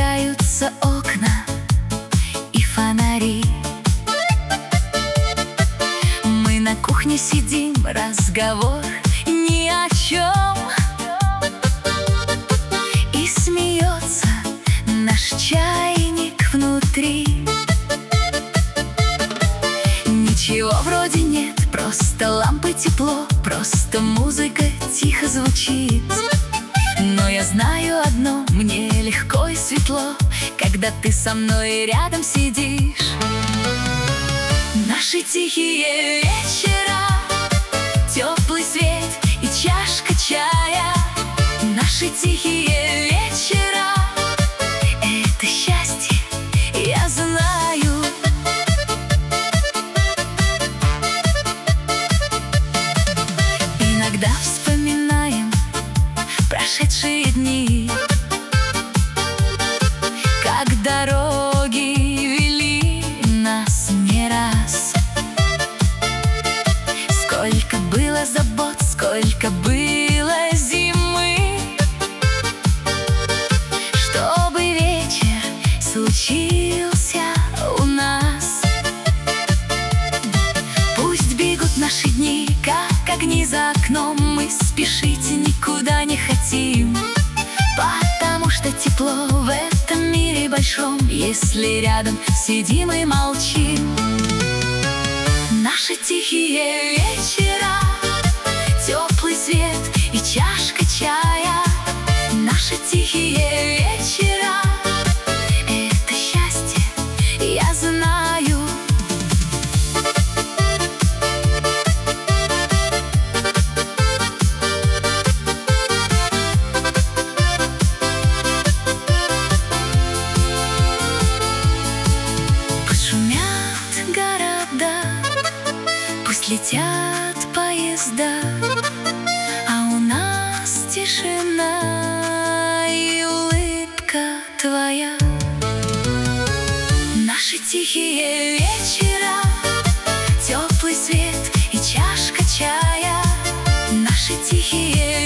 загораются окна и фонари. Мы на кухне сидим, разговор ни о чем, и смеется наш чайник внутри. Ничего вроде нет, просто лампы тепло, просто музыка тихо звучит. Но я знаю одно, мне легко и светло, когда ты со мной рядом сидишь. Наши тихие вечера, теплый свет и чашка чая. Наши тихие вечера — это счастье, я знаю. Иногда вспоминаем прошедшие дни, как дороги вели нас не раз. Сколько было забот, сколько было зимы, чтобы вечер случился у нас. Пусть бегут наши дни, как огни за окном, мы спешить никуда не хотим, потому что тепло в этом мире большом, если рядом сидим и молчим. Наши тихие вечера, теплый свет и чашка чая. Наши тихие вечера — это счастье, я знаю. Шумят города, пусть летят поезда, а у нас тишина и улыбка твоя. Наши тихие вечера, теплый свет и чашка чая. Наши тихие